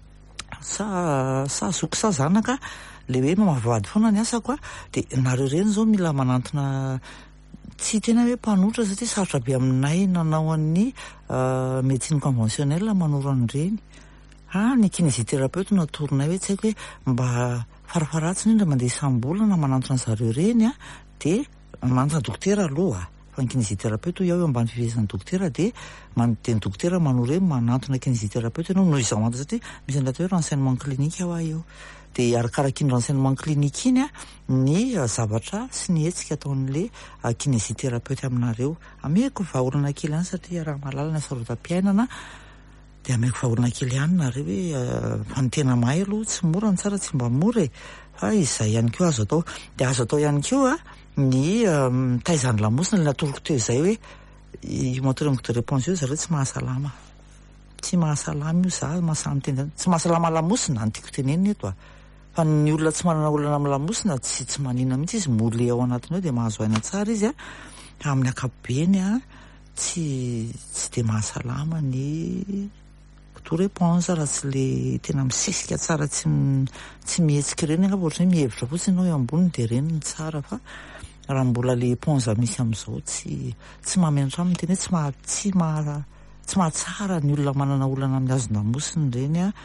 sa sa zoko sa zanaka le hoe mamavavady foana ny asako a de nareo reny zao mila manantona tsy tena hoe mpanotra satria sarotra be aminay nanao an'ny médecine conventionnelle manoro an'ireny ah ny kinésithérapeute natoronay hoe tsy haiko hoe mba farafaratsiny indra mandeha sambolana manantona zareo reny a de manantona dokotera aloha fa ny kinésithérapeute iaho eo ambany fifezin'ny dokotera dia manonteny dokotera manoro hoe manantona kinésithérapeute ianao noho izao antony satria misy an'ilay atao hoe renseignement clinique aho eo dia arakaraky ny renseignement clinique iny a ny zavatra sy ny hetsika ataon'le kinésithérapeute aminareo. Ameko vahaolana kely ihany satria raha malala ny sarotam-piainana dia ameko vahaolana kely ihany nareo hoe fa ny tena mahay aloha tsy mora ny tsara tsy mba mora e fa izay ihany koa azo atao. Dia azo atao ihany koa ny taizany lamosina le natoroko teo izay hoe io motoremoko de réponse io zareo tsy mahasalama tsy mahasalama io za mahasamy tena tsy mahasalama lamosina ny tiako tenenina eto a fa ny olona tsy manana olana amin'ny lamosina tsy tsy manina mihitsy izy mole ao anatiny ao dia mahazo aina tsara izy a amin'ny akapobeny a tsy tsy dia mahasalama ny to réponse raha tsy le tena misesika tsara tsy tsy mihetsika ireny angamba ohatran'ny hoe mihevitra fotsiny ianao eo amboniny dia ireny ny tsara fa raha mbola le éponge misy amin'izao tsy tsy mahamenatra aminy tena hoe tsy ma tsy ma tsy mahatsara ny olona manana olana amin'ny hazon-damosiny ireny a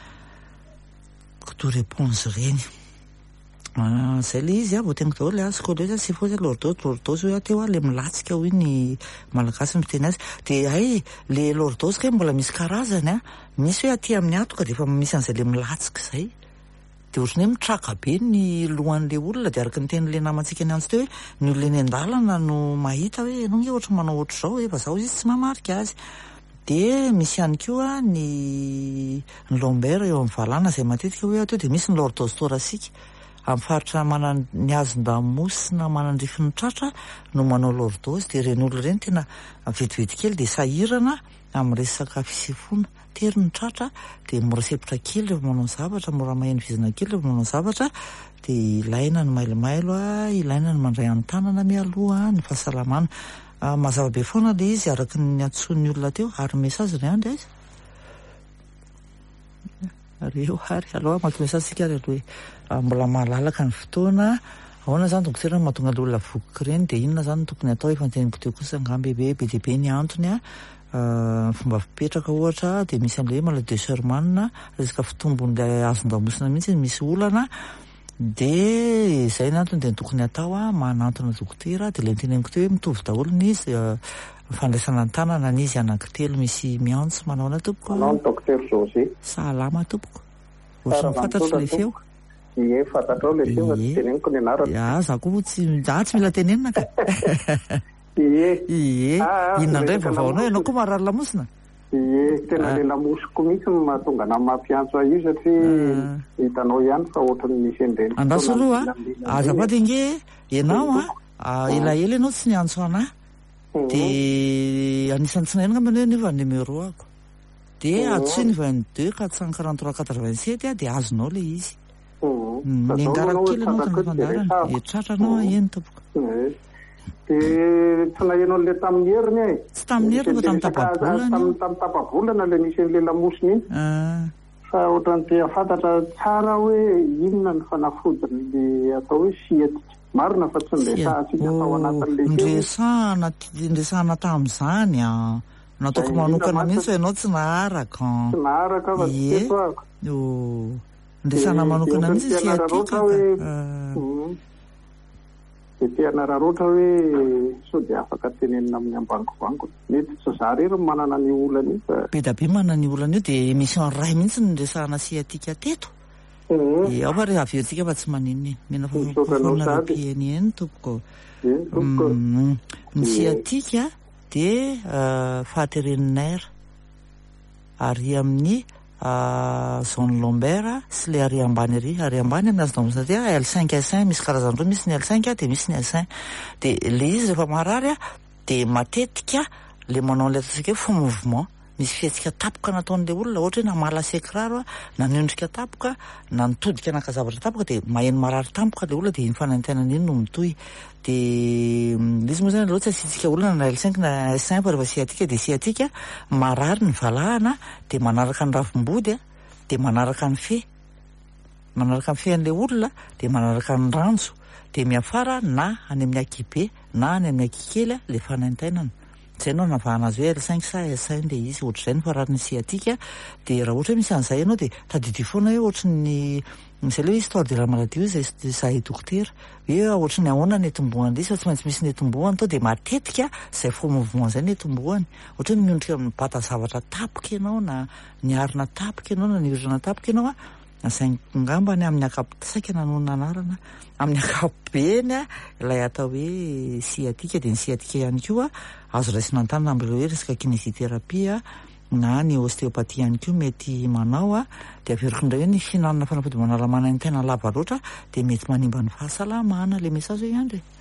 to réponse ireny. Zay le izy a vao teniko daholo le a scoliose sy fotsy lordose lordose hoe teo a le milatsika hoy ny malagasy miteny azy dia ay le lordose ka mbola misy karazany a misy hoe aty amin'ny atoka dia efa misy an'izay le milatsika izay dia ohatrany hoe mitraka be ny lohan'le olona dia araka ny tenyle namantsika ny antsy teo hoe ny olona eny an-dalana no mahita hoe ianao nge ohatra manao ohatra izao efa izao izy tsy mamarika azy. Dia misy ihany koa ny ny lombaire eo amin'ny valana izay matetika hoe ateo dia misy ny lordose thoracique amin'ny faritra manana ny hazon-damosina manandrify ny tratra no manao lordose dia ireny olona ireny tena vetivety kely dia sahirana amin'ny resaka fisefoana tery ny tratra dia mora sepitra kely rehefa manao zavatra mora maheno vizina kely rehefa manao zavatra dia ilaina ny mailomailo a ilaina ny mandray an-tanana mialoha ny fahasalamana. Mazava be foana le izy araka ny antson'ny olona teo ary message ry andry izy ary eo ary aloha maky message sika ary aloha hoe mbola mahalalaka ny fotoana ahoana zany dokotera mahatonga le olona vokoka ireny dia inona zany tokony atao efa nyteniko teo kosa angambebe be dia be ny antony a fomba fipetraka ohatra dia misy amin'ilay hoe maladie Sherman resaka fitombon'ilay hazon-damosina mihitsy misy olana dia izay ny antony dia tokony atao a manantona dokotera dia le niteneniko teo hoe mitovy daholo ny izy fandraisana ny tanana n'izy anankitelo misy miantso manao na tompoko manao ny docteur José salama tompoko ohatrany fantatro le feo ie fantatrao le feo teneniko ny anarana a za koa tsy za tsy mila tenenina ka ie ie inona indray vavaonao ianao koa marary lamosina ie tena le lamosiko mihitsy mahatonga na mampiantso a io satria hitanao ihany fa ohatrany misy endreny andraso aloha a azafady nge ianao a elaela ianao tsy niantso anahy dia anisan'ny tsy nainona many hoe niova ny numéro ako dia atsiny vingt-deux quatre cent quarante-trois quatre-vingt-sept a dia azonao le izy niangarako kely ianao tanafandarana e tratranao eny tompoko dia tsy nahenao le tamin'ny heriny e tsy tamin'ny heriny fa tamin'ny tapabolana tamin'ny tapabolana le misy an'le lamosiny iny fa ohatrany dia fantatra tsara hoe inona ny fanafodiny le atao hoe siatika marina fa tsy nresahatsika atao anatin'le ndresahana ndresahana tamin'izany a nataoko manokana mihitsy ianao tsy naharaka tsy naharaka fa tsy teto ako ndresahana manokana mihitsy siatika dia tiana raha roatra hoe sao dia afaka tenenina amin'ny ambangovangony mety tsy za rery manana ny olana io fa be da be manana ny olana io dia émission ray mihitsy ny resahana siatika teto ao fa rehefa averentsika fa tsy maninona mena fofonarapihany eny tompoko ny siatika dia fahatereninaire ary amin'ny zone lombaire sy le ary ambany ary ary ambany amin'ny hazon-damosina dia L cinq S un misy karazany roa misy ny L cinq dia misy ny S un dia le izy rehefa marary a dia matetika le manao le ataontsika hoe faux mouvement misy fihetsika tapoka nataon'le olona ohatra hoe namala sekiraro a na niondrika tapoka na nitodika nakazavatra tapoka dia maheno marary tampoka le olona dia iny fanaintainana iny no mitohy dia izy moa zany aloha tsy asitsika olona na L cinq na S un fa rehefa siatika dia siatika marary ny valahana dia manaraka ny ravim-body a dia manaraka ny fe manaraka ny fean'le olona dia manaraka ny ranjo dia miafara na any amin'ny akibe na any amin'ny akikely a le fanaintainana zay no navahana azy hoe L cinq sa S un dia izy ohatr'izay ny farary ny siatika dia raha ohatra hoe misy an'izay ianao dia tadidio foana hoe ohatry ny Misy le histoire de la maladie zay zay dokotera hoe ohatry ny ahoana ny etombohany izy fa tsy maintsy misy ny etombohany to dia matetika zay fo mouvement zay ny etombohany ohatra hoe miondrika mibata zavatra tapika ianao na ny arina tapika ianao na ny orana tapika ianao a zay ngambany amin'ny akapisaika nanona anarana amin'ny akapobeny a ilay atao hoe siatika dia ny siatika ihany koa azo raisina an-tanana amin'ireo hoe resaka kinésithérapie na ny ostéopathie ihany koa mety manao a dia averikindray hoe ny fihinanana fanafody manalamana ny tena lava loatra dia mety manimba ny fahasalamana le mesazy ihany re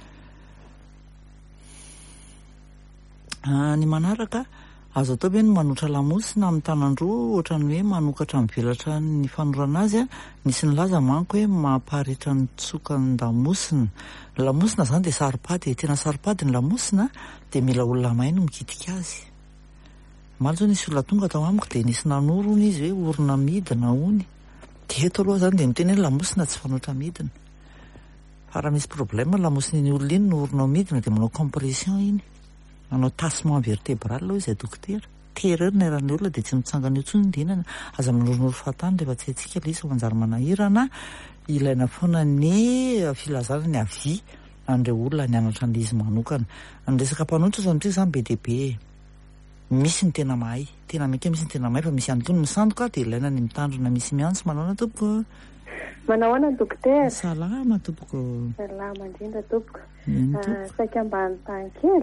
ny manaraka azo atao hoe ny manotra lamosina amin'ny tanandroa ohatrany hoe manokatra mivelatra ny fanorana azy a nisy ny laza manko hoe mampaharitra ny tsokan-damosina lamosina zany dia saripady tena saripady ny lamosina dia mila olona maino mikitika azy malo zao nisy olona tonga tao amiko dia nisy nanorony izy hoe orona midina ony dia eto aloha zany dia miteny hoe lamosina tsy fanotra midina fa raha misy problème lamosina iny olona iny no orona midina dia manao compression iny manao tassement vertébral aloha izay dokotera terreur ny eran'ny olona dia tsy mitsangana io tsony dinana aza manoronoro fatany rehefa tsy haitsika le izy manjary manahirana ilaina foana ny filazana ny avy an'ireo olona ny anatra an'le izy manokana ny resaka mpanotra zany try zany be dia be misy ny tena mahay tena mika misy ny tena mahay fa misy ihany koa ny misandoka dia ilaina ny mitandrina misy miantso manao na tompoko manao ana dokotera salama tompoko salama indrindra tompoko saika ambany tany kely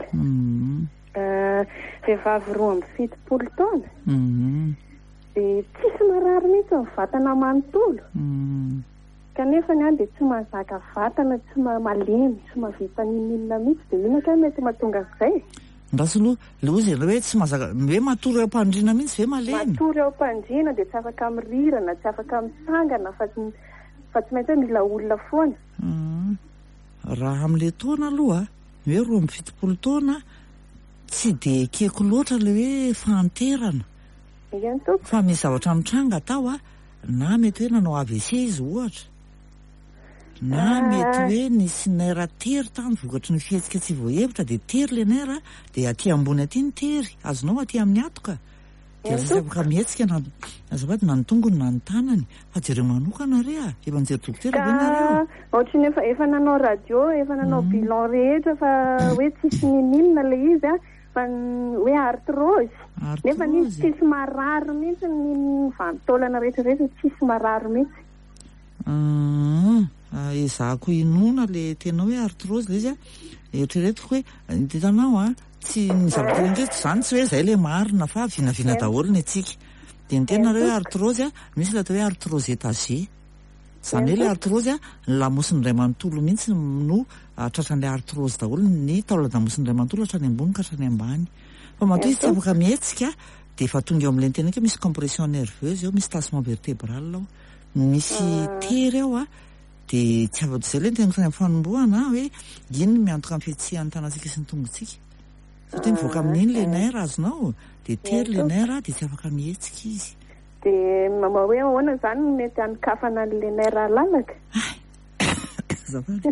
vehivavy roa amby fitopolo taona dia tsisy marary mihitsy ny vatana manontolo kanefa ny any dia tsy mahazaka vatana tsy malemy tsy mavita ninina mihitsy dia ino ka mety mahatonga izay ndraso aloha le ozy hoe tsy mahazaka hoe matory eo am-pandriana mihitsy ve malemy matory eo am-pandriana dia tsy afaka mirirana tsy afaka mitsangana fa fa tsy maintsy hoe mila olona foana raha amin'le taona aloha hoe roa amby fitopolo taona tsy dia keko loatra le hoe fanterana ihany toko fa misy zavatra mitranga atao a na mety hoe nanao A V C izy ohatra na mety hoe nisy nera tery tany vokatry ny fihetsika tsy voahevitra dia tery le nera dia aty ambony aty ny tery azonao aty amin'ny atoka dia zay afaka mihetsika na azafady na ny tongony na ny tanany fa jereo manokana re a efa nijery dokotera ve nareo ohatra ny efa efa nanao radio efa nanao bilan rehetra fa hoe tsisy ninina le izy a fa hoe artrose nefa nisy tsisy marary mihitsy ny vanitaolana rehetrarehetra tsisy marary mihitsy ezahako inona le tena hoe artrose le izy a eritreretiko hoe ditanao a tsy ny zavatr'engeto zany tsy hoe zay le marina fa vinavina daholo ny atsika dia ny tena hoe artrose a misy le atao hoe artrose étagé zany hoe le artrose a ny lamosiny ray manontolo mihitsy no tratran'le artrose daholo ny taola-damosiny ray manontolo hatrany ambony ka hatrany ambany fa matoa izy tsy afaka mihetsika dia efa tonga eo amin'le ny tena hoe misy compression nerveuse eo misy tassement vertébral ao misy tery ao a dia tsy afaka zay le ny tena amin'ny fanombohana hoe iny miantoka amin'ny fihetsihan'ny tanantsika sy ny tongotsika satria mivoaka amin'iny le nerf azonao dia tery le nerf dia tsy afaka mihetsika izy dia mama hoe ahoana zany mety anokafana an'le nerf lalaka azafady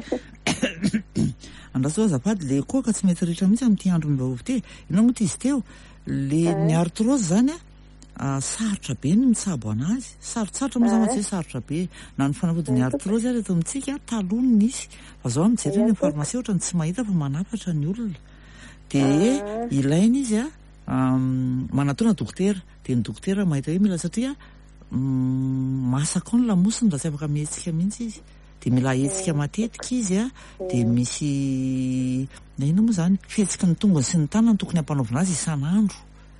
andraso hoe azafady le koa ka tsy mety rehetra mihitsy amin'ity androny vaovy ty inao moa ty izy teo le ny artrose zany a sarotra be ny mitsabo anazy sarotsarotra moa zany tsy hoe sarotra be na ny fanafodiny artrose ary eto amintsika taloniny izy fa zao mijery ny farmasia ohatra ny tsy mahita fa manapatra ny olona dia ilaina izy a manatona dokotera dia ny dokotera mahita hoe mila satria masaka ao ny lamosiny raha tsy afaka mihetsika mihitsy izy dia mila hetsika matetika izy a dia misy na ino moa zany fihetsika ny tongony sy ny tanany tokony hampanaovina azy isan'andro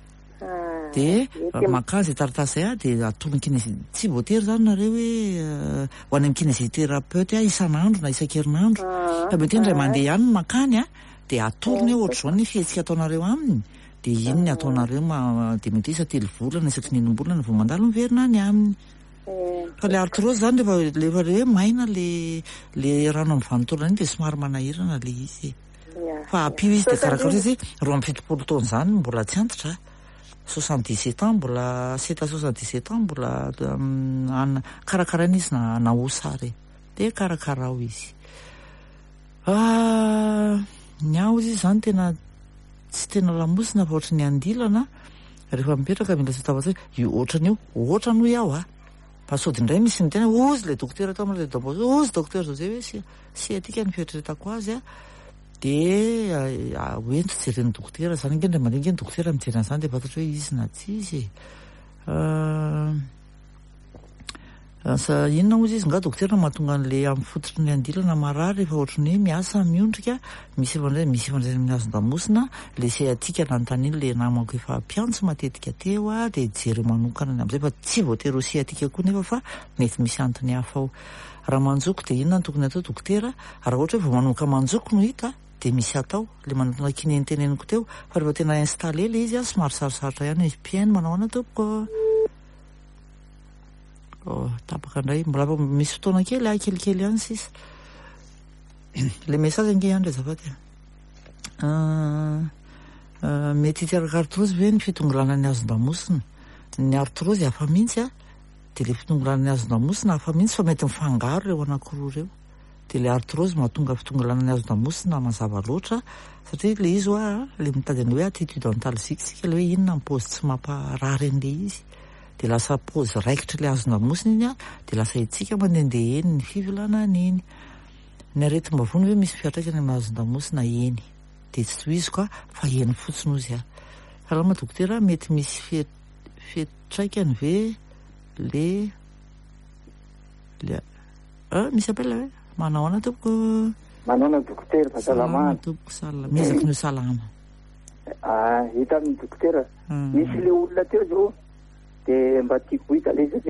dia maka zay taratasy zay a dia atolony kinesi tsy voatery zany nareo hoe ho any amin'ny kinésithérapeute a isan'andro na isan-kerinandro fa mety ny ray mandeha ihany ny makany a dia atolony hoe ohatr'izao ny fihetsika ataonareo aminy dia iny ny ataonareo dia mety isa telo volana isaky ninom-bolana vao mandalo miverina any aminy fa le artrose zany rehefa rehefa hoe maina le le rano amin'ny vanitaolana iny dia somary manahirana le izy fa apio izy dia karakara izy roa amby fitopolo taona zany mbola tsy antitra soixante-dix-sept ans mbola sept à soixante-dix-sept ans mbola ana karakaraina izy na naosary dia karakara ao izy ny ao izy zany tena tsy tena lamosina fa ohatra ny andilana rehefa mipetraka mila tsy tavatsa io ohatran'io ohatra noho iaho a pasody indray misy ny tena ozy le dokotera atao am'le dabos ozy dokotera zao zay hoe sy sy atika ny fieritreretako azy a de hoento jereny dokotera zany nge ndra manengy ny dokotera mijerena zany de fantatra hoe izy na tsy izy sa inona mozy izy nga dokotera mahatonga an'le amin'ny fototry ny andilana marary rehefa ohatrany hoe miasa miondrika misy efan'izay misy efan'izay amin'ny azon-damosina le sciatique nanontaniany le namako efa mpiantso matetika teo a de jery manokana ny am'izay fa tsy voatery ho sciatique koa nefa fa mety misy antony hafa ao raha manjoko de inona ny tokony atao dokotera raha ohatra hoe vao manoka manjoko no hita de misy atao le manatona kineniteneniko teo fa rehefa tena installé le izy a somary sarosarotra ihany izy piainy manao ana tompoko oh tapaka indray mbola misy fotoana kely a kelikely ihany sisa le message ange ihany rezafady mety itiaraka artrose ve ny fitonglana ny azon-damosina ny artrose hafa mihitsy a de le fitonglana ny azon-damosina hafa mihitsy fa mety mifangaro reo anankiroa reo de le artrose mahatonga fitongalana ny azon-damosina mazava loatra satria le izy oa le mitady ny hoe attitude antalgique sika le hoe inona mipôzy tsy mamparary an'le izy de lasa pôzy raikitra le azon-damosina iny a de lasa itsika mandehandeha eny ny fivolana iny ny aretim-bavony hoe misy fiatraikany amin'ny azon-damosina eny de tsy toy izy koa fa eny fotsiny ozy a salama dokotera mety misy fe fetraikany ve le le ah misy appel hoe manao ana tompoko manao dokotera fa salama tompoko salama miezaka ny salama ah hita amin'ny dokotera misy le olona teo zao de mba tiako hita le izy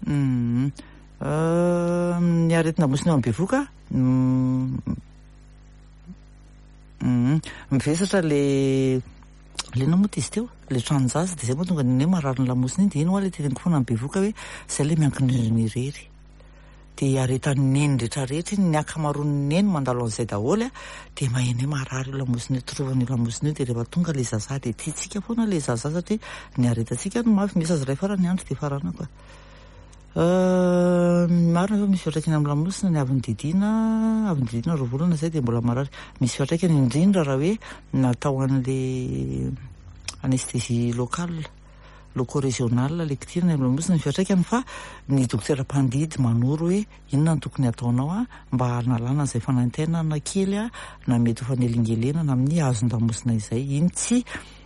ny aretina mosina eo ambevoka mivesatra le lena moa ty izy teo le tranonjazy de zay moa tonga ny marary ny lamosina iny de iny hoa le teneniko foana mibevoka hoe zay le miankinirinirery de aretan'ny neny rehetrarehetra iny ny akamaroan'ny neny mandalo an'izay daholo a de maheny marary io lamosina trovany lamosina io de rehefa tonga le zaza de tiatsika foana le zaza satria ny aretantsika no mafy misy azy ray farany andro de farana koa marina fa misy fiatraikany amin'ny lamosina ny avy ny didina avy ny didina roa volana zay de mbola marary misy fiatraikany indrindra raha hoe natao an'le anesthésie locale loco-régional le kitirana amin'ny lamosina ny fiatraikany fa ny dokotera mpandidy manoro hoe inona ny tokony ataonao a mba hanalana zay fanantenana kely a na mety ho fanelingelenana amin'ny azon-damosina izay iny tsy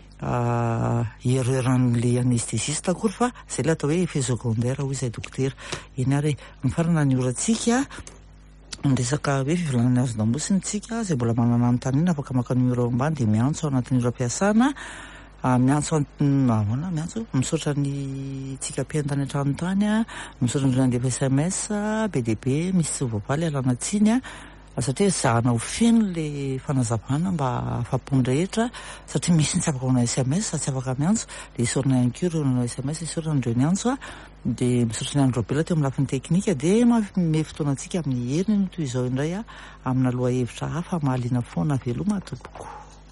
ereuran'le anesthésiste akory fa zay le atao hoe effet secondaire hoy izay dokotera iny ary ny farana ny oratsika resaka hoe fivolana azo damosina tsika zay mbola manana anontaniana afaka maka numéro ambany de miantso ao anatin'ny ora-piasana miantso ahoana miantso misaotra ny tsika mpiantany an-trano tany a misaotra ny nandefa S M S be de be misy tsy voavaly alana tsiny a satria zahana ho feno le fanazavana mba afapony rehetra satria misy ny tsy afaka ona S M S tsy afaka miantso de isorana ihany koa ireo nanao S M S isorana ireo miantso a de misaotra ny andro rabela teo amin'ny lafiny teknika de me fotoanantsika amin'ny heriny no toy izao indray a amina loha hevitra hafa mahaliana foana veloma tompoko.